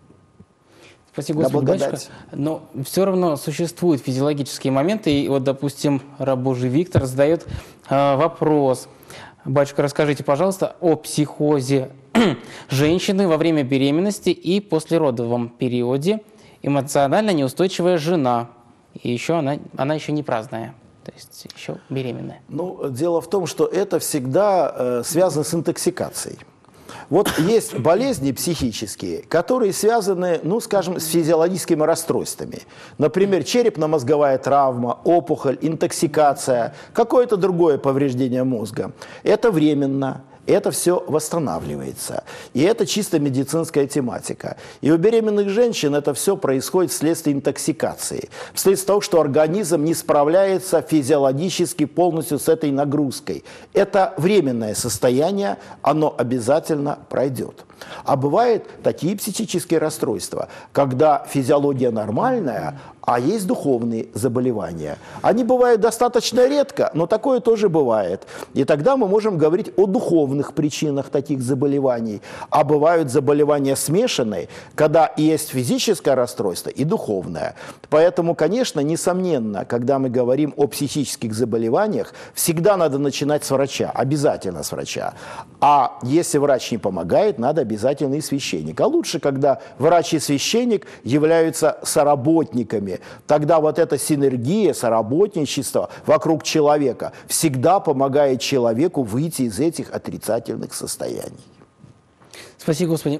Спасибо, Господи, батюшка. Но все равно существуют физиологические моменты. И вот, допустим, раб Божий Виктор задает э, вопрос. Батюшка, расскажите, пожалуйста, о психозе женщины во время беременности и послеродовом периоде. Эмоционально неустойчивая жена. И еще она, она еще не праздная. То есть еще беременная. Ну, дело в том, что это всегда э, связано с интоксикацией. Вот есть болезни психические, которые связаны, ну, скажем, с физиологическими расстройствами. Например, черепно-мозговая травма, опухоль, интоксикация, какое-то другое повреждение мозга. Это временно. Это все восстанавливается. И это чисто медицинская тематика. И у беременных женщин это все происходит вследствие интоксикации. Вследствие того, что организм не справляется физиологически полностью с этой нагрузкой. Это временное состояние, оно обязательно пройдет. А бывают такие психические расстройства, когда физиология нормальная, а есть духовные заболевания. Они бывают достаточно редко, но такое тоже бывает. И тогда мы можем говорить о духовных причинах таких заболеваний. А бывают заболевания смешанные, когда и есть физическое расстройство, и духовное. Поэтому, конечно, несомненно, когда мы говорим о психических заболеваниях, всегда надо начинать с врача, обязательно с врача. А если врач не помогает, надо обязательно и священник. А лучше, когда врач и священник являются соработниками. Тогда вот эта синергия, соработничество вокруг человека всегда помогает человеку выйти из этих отрицательных состояний. Спасибо, Господи.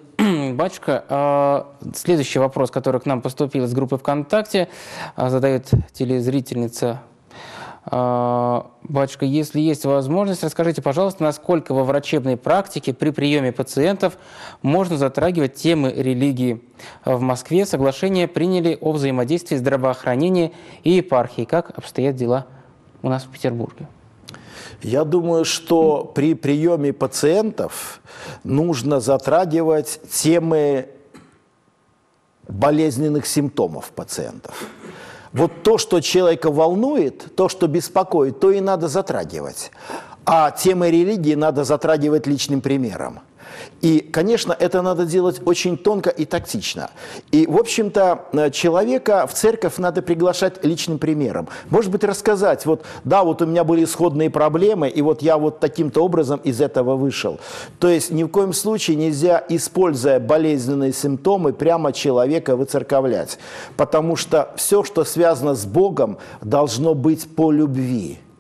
Батюшка, следующий вопрос, который к нам поступил из группы ВКонтакте, задает телезрительница. Батюшка, если есть возможность, расскажите, пожалуйста, насколько во врачебной практике при приеме пациентов можно затрагивать темы религии. В Москве соглашение приняли о взаимодействии здравоохранения и епархии. Как обстоят дела у нас в Петербурге? Я думаю, что при приеме пациентов нужно затрагивать темы болезненных симптомов пациентов. Вот то, что человека волнует, то, что беспокоит, то и надо затрагивать. А темы религии надо затрагивать личным примером. И, конечно, это надо делать очень тонко и тактично. И, в общем-то, человека в церковь надо приглашать личным примером. Может быть, рассказать, вот, да, вот у меня были исходные проблемы, и вот я вот таким-то образом из этого вышел. То есть ни в коем случае нельзя, используя болезненные симптомы, прямо человека выцерковлять. Потому что все, что связано с Богом, должно быть по любви.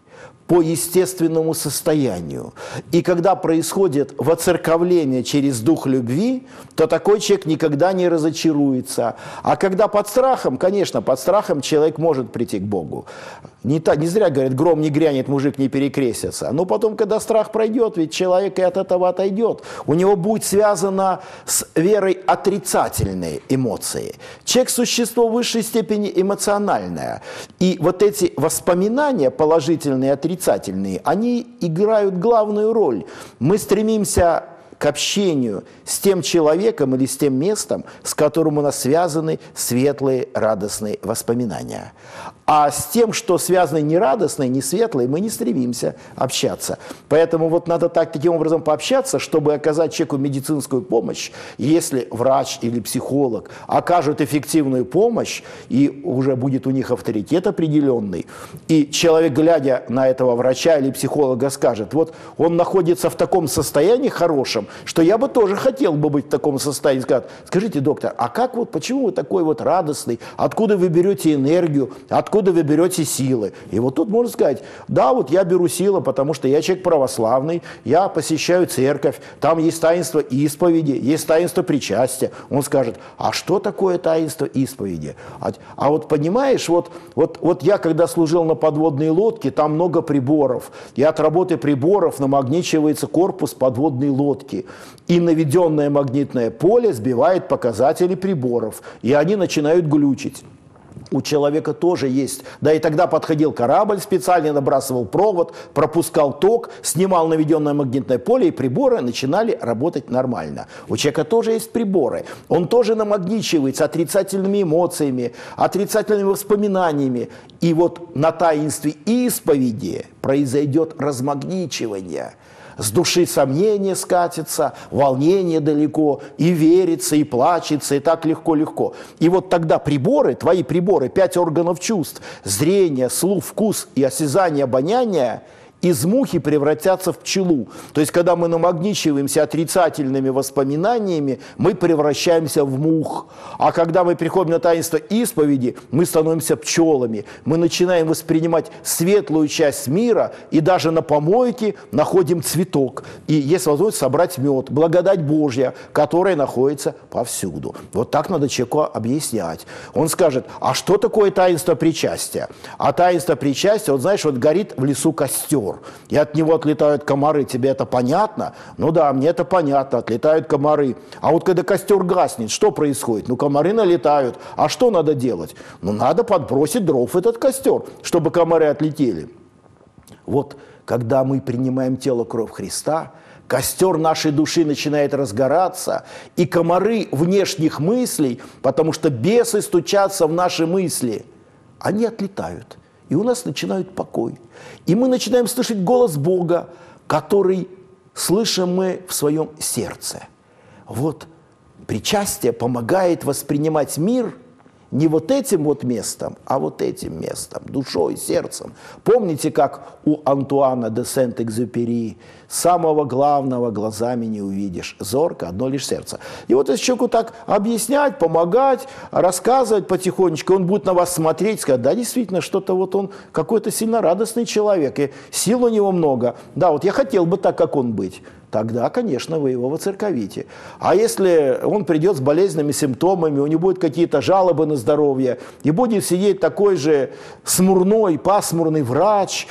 по естественному состоянию. И когда происходит воцерковление через дух любви, то такой человек никогда не разочаруется. А когда под страхом, конечно, под страхом человек может прийти к Богу. Не, та, не зря говорят, гром не грянет, мужик не перекрестится. Но потом, когда страх пройдет, ведь человек и от этого отойдет. У него будет связано с верой отрицательные эмоции. Человек – существо в высшей степени эмоциональное. И вот эти воспоминания, положительные и отрицательные, они играют главную роль. Мы стремимся к общению с тем человеком или с тем местом, с которым у нас связаны светлые, радостные воспоминания. А с тем, что связано не радостное, не светлое, мы не стремимся общаться. Поэтому вот надо так, таким образом пообщаться, чтобы оказать человеку медицинскую помощь. Если врач или психолог окажут эффективную помощь, и уже будет у них авторитет определенный, и человек, глядя на этого врача или психолога, скажет, вот он находится в таком состоянии хорошем, что я бы тоже хотел бы быть в таком состоянии. Скажет, скажите, доктор, а как вот, почему вы такой вот радостный, откуда вы берете энергию, откуда Откуда вы берете силы? И вот тут можно сказать, да, вот я беру силы, потому что я человек православный, я посещаю церковь, там есть таинство исповеди, есть таинство причастия. Он скажет, а что такое таинство исповеди? А, а вот понимаешь, вот, вот, вот я когда служил на подводной лодке, там много приборов, и от работы приборов намагничивается корпус подводной лодки, и наведенное магнитное поле сбивает показатели приборов, и они начинают глючить. У человека тоже есть. Да и тогда подходил корабль специально, набрасывал провод, пропускал ток, снимал наведенное магнитное поле, и приборы начинали работать нормально. У человека тоже есть приборы. Он тоже намагничивается отрицательными эмоциями, отрицательными воспоминаниями. И вот на таинстве исповеди произойдет размагничивание. С души сомнение скатится, волнение далеко, и верится, и плачется, и так легко-легко. И вот тогда приборы, твои приборы, пять органов чувств, зрение, слух, вкус и осязание, обоняние, из мухи превратятся в пчелу. То есть, когда мы намагничиваемся отрицательными воспоминаниями, мы превращаемся в мух. А когда мы приходим на таинство исповеди, мы становимся пчелами. Мы начинаем воспринимать светлую часть мира, и даже на помойке находим цветок. И есть возможность собрать мед, благодать Божья, которая находится повсюду. Вот так надо человеку объяснять. Он скажет, а что такое таинство причастия? А таинство причастия, вот знаешь, вот горит в лесу костер, и от него отлетают комары. Тебе это понятно? Ну да, мне это понятно, отлетают комары. А вот когда костер гаснет, что происходит? Ну, комары налетают. А что надо делать? Ну, надо подбросить дров в этот костер, чтобы комары отлетели. Вот, когда мы принимаем тело, кровь Христа, костер нашей души начинает разгораться, и комары внешних мыслей, потому что бесы стучатся в наши мысли, они отлетают. И у нас начинает покой. И мы начинаем слышать голос Бога, который слышим мы в своем сердце. Вот причастие помогает воспринимать мир не вот этим вот местом, а вот этим местом, душой, сердцем. Помните, как у Антуана де Сент-Экзюпери: самого главного глазами не увидишь, зорко одно лишь сердце. И вот если человеку так объяснять, помогать, рассказывать потихонечку, он будет на вас смотреть, сказать, да, действительно, что-то вот он какой-то сильно радостный человек, и сил у него много. Да, вот я хотел бы так, как он быть. Тогда, конечно, вы его воцерковите. А если он придет с болезненными симптомами, у него будут какие-то жалобы на здоровье, и будет сидеть такой же смурной, пасмурный врач,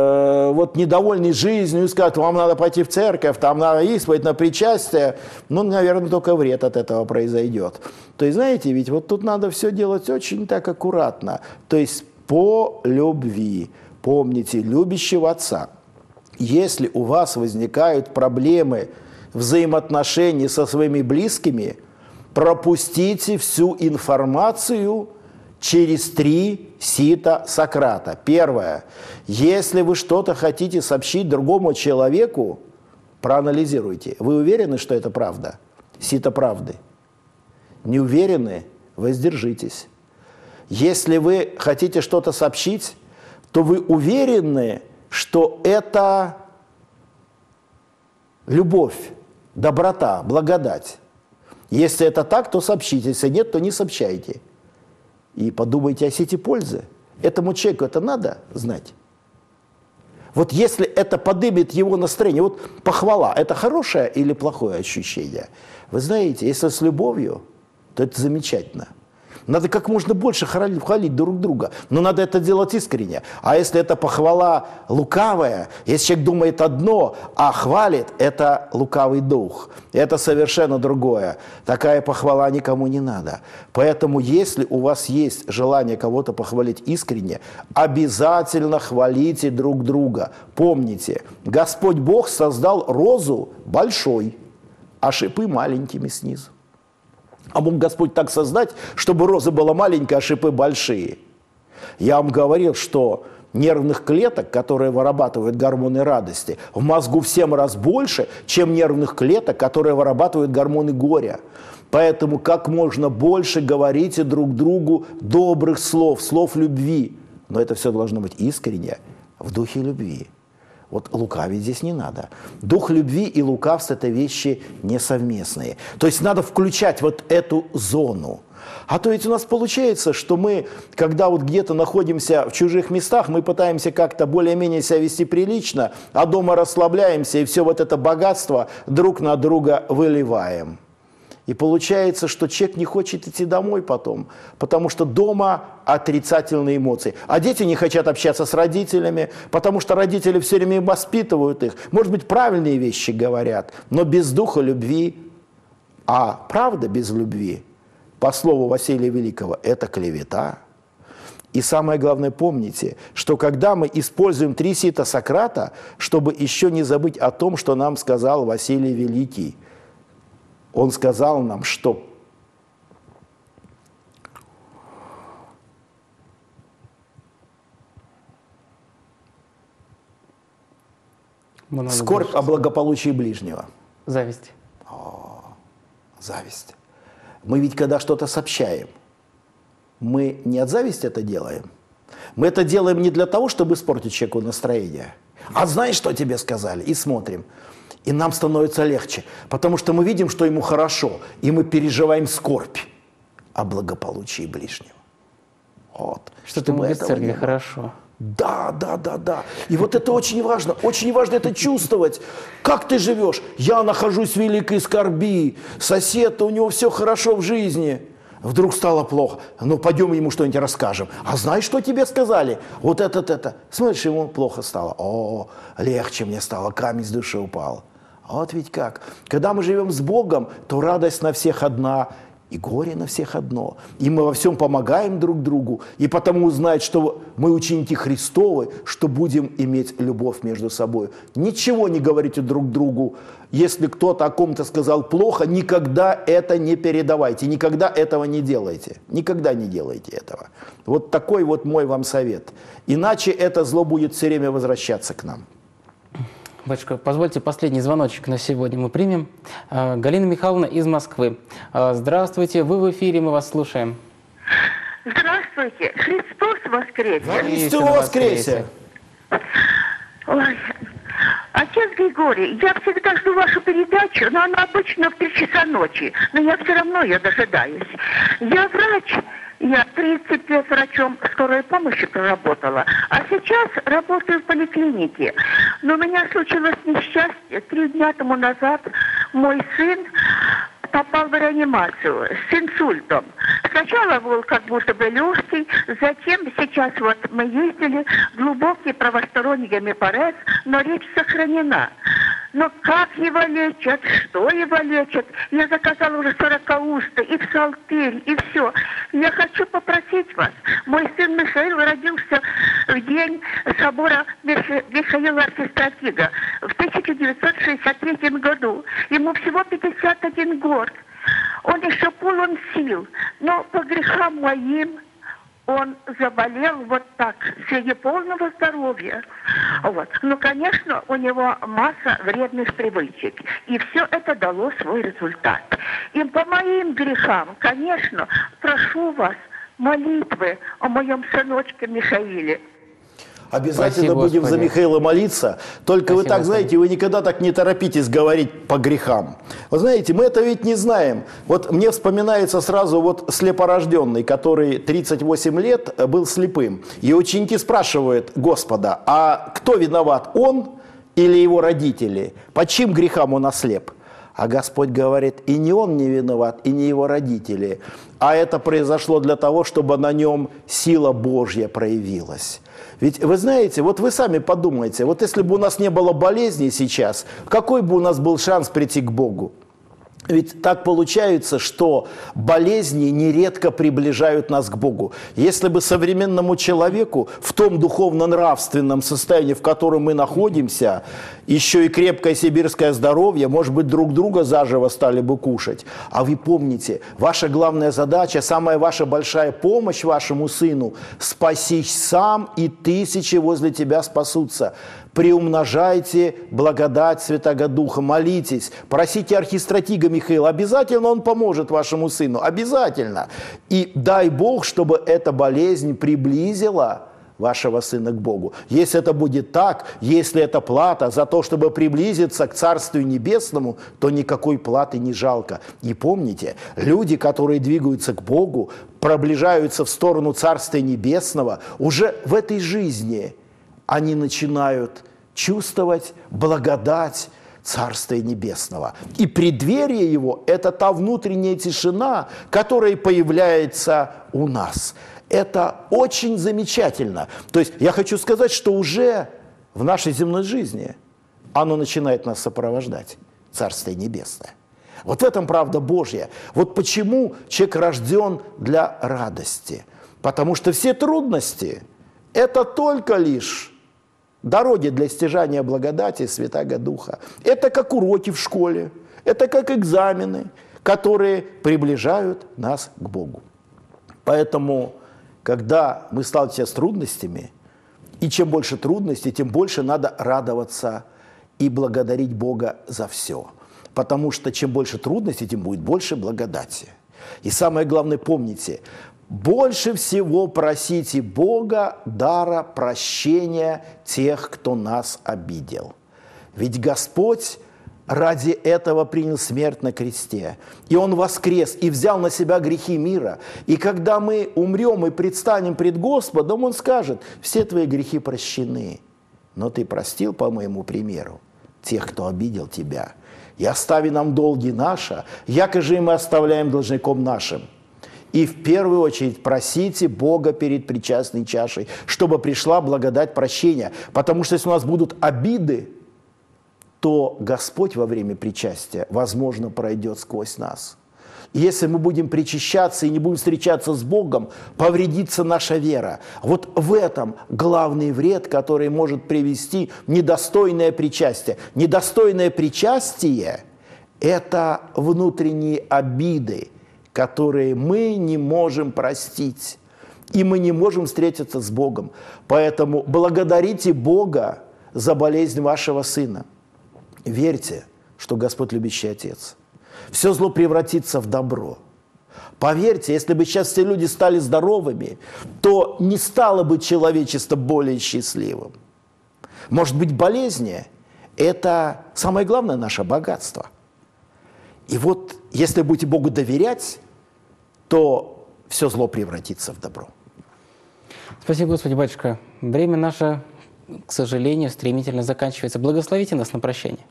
э, вот недовольный жизнью, и скажет, вам надо пойти в церковь, там надо исповедь на причастие, ну, наверное, только вред от этого произойдет. То есть, знаете, ведь вот тут надо все делать очень так аккуратно, то есть по любви. Помните, любящего отца. Если у вас возникают проблемы взаимоотношений со своими близкими, пропустите всю информацию через три сита Сократа. Первое. Если вы что-то хотите сообщить другому человеку, проанализируйте. Вы уверены, что это правда? Сито правды. Не уверены? Воздержитесь. Если вы хотите что-то сообщить, то вы уверены, что это любовь, доброта, благодать. Если это так, то сообщите. Если нет, то не сообщайте. И подумайте о сети пользы. Этому человеку это надо знать. Вот если это поднимет его настроение, вот похвала, это хорошее или плохое ощущение? Вы знаете, если с любовью, то это замечательно. Надо как можно больше хвалить друг друга, но надо это делать искренне. А если это похвала лукавая, если человек думает одно, а хвалит, это лукавый дух. Это совершенно другое. Такая похвала никому не надо. Поэтому если у вас есть желание кого-то похвалить искренне, обязательно хвалите друг друга. Помните, Господь Бог создал розу большой, а шипы маленькими снизу. А мог Господь так создать, чтобы роза была маленькая, а шипы большие. Я вам говорил, что нервных клеток, которые вырабатывают гормоны радости, в мозгу в семь раз больше, чем нервных клеток, которые вырабатывают гормоны горя. Поэтому как можно больше говорите друг другу добрых слов, слов любви. Но это все должно быть искренне, в духе любви. Вот лукавить здесь не надо. Дух любви и лукавство – это вещи несовместные. То есть надо включать вот эту зону. А то ведь у нас получается, что мы, когда вот где-то находимся в чужих местах, мы пытаемся как-то более-менее себя вести прилично, а дома расслабляемся и все вот это богатство друг на друга выливаем. И получается, что человек не хочет идти домой потом, потому что дома отрицательные эмоции. А дети не хотят общаться с родителями, потому что родители все время воспитывают их. Может быть, правильные вещи говорят, но без духа любви. А правда без любви, по слову Василия Великого, это клевета. И самое главное, помните, что когда мы используем три сита Сократа, чтобы еще не забыть о том, что нам сказал Василий Великий, он сказал нам, что Много скорбь больше. о благополучии ближнего. Зависть. О, зависть. Мы ведь когда что-то сообщаем, мы не от зависти это делаем. Мы это делаем не для того, чтобы испортить человеку настроение. А знаешь, что тебе сказали? И смотрим. И нам становится легче, потому что мы видим, что ему хорошо, и мы переживаем скорбь о благополучии ближнего. Вот. Что-то ему без церкви хорошо. Да, да, да, да. И вот это очень важно. Очень важно это чувствовать. Как ты живешь? Я нахожусь в великой скорби. Сосед, у него все хорошо в жизни. Вдруг стало плохо. Ну, пойдем ему что-нибудь расскажем. А знаешь, что тебе сказали? Вот это, это. Смотришь, ему плохо стало. О, легче мне стало, камень с души упал. Вот ведь как. Когда мы живем с Богом, то радость на всех одна, и горе на всех одно. И мы во всем помогаем друг другу. И потому узнать, что мы ученики Христовы, что будем иметь любовь между собой. Ничего не говорите друг другу. Если кто-то о ком-то сказал плохо, никогда это не передавайте, никогда этого не делайте. Никогда не делайте этого. Вот такой вот мой вам совет. Иначе это зло будет все время возвращаться к нам. Батюшка, позвольте последний звоночек на сегодня мы примем. Галина Михайловна из Москвы. Здравствуйте, вы в эфире, мы вас слушаем. Здравствуйте, Христос воскресе! Воистину воскресе! Ой. Отец Григорий, я всегда жду вашу передачу, но она обычно в три часа ночи, но я все равно ее дожидаюсь. Я врач. Я тридцать лет врачом скорой помощи проработала, а сейчас работаю в поликлинике. Но у меня случилось несчастье. Три дня тому назад мой сын попал в реанимацию с инсультом. Сначала был как будто бы легкий, затем сейчас вот мы ездили, глубокий правосторонний гемипарез, но речь сохранена. Но как его лечат, что его лечат? Я заказала уже сорокаусты, и псалтырь, и все. Я хочу попросить вас. Мой сын Михаил родился в день собора Михаила Архистратига в тысяча девятьсот шестьдесят третьем году. Ему всего пятьдесят один год. Он еще полон сил, но по грехам моим он заболел вот так, среди полного здоровья. Вот. Ну, конечно, у него масса вредных привычек. И все это дало свой результат. И по моим грехам, конечно, прошу вас молитвы о моем сыночке Михаиле. Обязательно Спасибо, будем Господи. за Михаила молиться. Только Спасибо, вы так Господи. знаете, вы никогда так не торопитесь говорить по грехам. Вы знаете, мы это ведь не знаем. Вот мне вспоминается сразу вот слепорожденный, который тридцать восемь лет был слепым. И ученики спрашивают Господа, а кто виноват, он или его родители? По чьим грехам он ослеп? А Господь говорит, и не он не виноват, и не его родители, а это произошло для того, чтобы на нем сила Божья проявилась. Ведь вы знаете, вот вы сами подумайте, вот если бы у нас не было болезней сейчас, какой бы у нас был шанс прийти к Богу? Ведь так получается, что болезни нередко приближают нас к Богу. Если бы современному человеку в том духовно-нравственном состоянии, в котором мы находимся, еще и крепкое сибирское здоровье, может быть, друг друга заживо стали бы кушать. А вы помните, ваша главная задача, самая ваша большая помощь вашему сыну – спасись сам, и тысячи возле тебя спасутся. Приумножайте благодать Святаго Духа, молитесь, просите архистратига Михаила, обязательно он поможет вашему сыну, обязательно. И дай Бог, чтобы эта болезнь приблизила вашего сына к Богу. Если это будет так, если это плата за то, чтобы приблизиться к Царствию Небесному, то никакой платы не жалко. И помните, люди, которые двигаются к Богу, приближаются в сторону Царствия Небесного, уже в этой жизни они начинают чувствовать благодать Царствия Небесного. И преддверие его – это та внутренняя тишина, которая появляется у нас. Это очень замечательно. То есть я хочу сказать, что уже в нашей земной жизни оно начинает нас сопровождать, Царствие Небесное. Вот в этом правда Божья. Вот почему человек рожден для радости. Потому что все трудности – это только лишь дороги для стяжания благодати Святаго Духа. Это как уроки в школе, это как экзамены, которые приближают нас к Богу. Поэтому, когда мы сталкиваемся с трудностями, и чем больше трудностей, тем больше надо радоваться и благодарить Бога за все. Потому что чем больше трудностей, тем будет больше благодати. И самое главное, помните, больше всего просите Бога дара прощения тех, кто нас обидел. Ведь Господь ради этого принял смерть на кресте. И Он воскрес и взял на себя грехи мира. И когда мы умрем и предстанем пред Господом, Он скажет, все твои грехи прощены. Но ты простил, по моему примеру, тех, кто обидел тебя. И остави нам долги наши, яко же и мы оставляем должником нашим. И в первую очередь просите Бога перед причастной чашей, чтобы пришла благодать прощения. Потому что если у нас будут обиды, то Господь во время причастия, возможно, пройдет сквозь нас. И если мы будем причащаться и не будем встречаться с Богом, повредится наша вера. Вот в этом главный вред, который может привести недостойное причастие. Недостойное причастие – это внутренние обиды, которые мы не можем простить, и мы не можем встретиться с Богом. Поэтому благодарите Бога за болезнь вашего сына. Верьте, что Господь любящий Отец. Все зло превратится в добро. Поверьте, если бы сейчас все люди стали здоровыми, то не стало бы человечество более счастливым. Может быть, болезни – это самое главное наше богатство. И вот, если будете Богу доверять, то все зло превратится в добро. Спасибо, Господи, батюшка. Время наше, к сожалению, стремительно заканчивается. Благословите нас на прощание.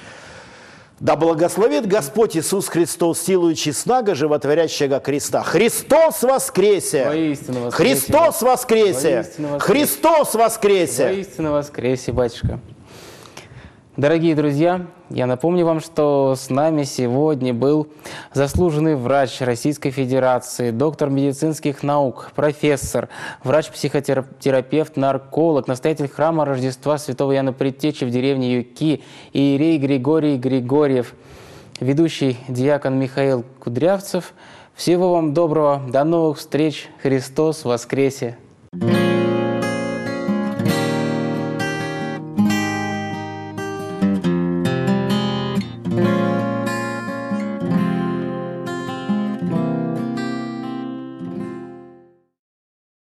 Да благословит Господь Иисус Христос силою честного животворящего креста. Христос воскресе! Воистину воскресе! Христос воскресе! Воистину воскресе! Христос воскресе! Воистину воскресе, батюшка. Дорогие друзья, я напомню вам, что с нами сегодня был заслуженный врач Российской Федерации, доктор медицинских наук, профессор, врач-психотерапевт, нарколог, настоятель храма Рождества Святого Иоанна Предтечи в деревне Юки, иерей Григорий Григорьев, ведущий диакон Михаил Кудрявцев. Всего вам доброго, до новых встреч, Христос воскресе!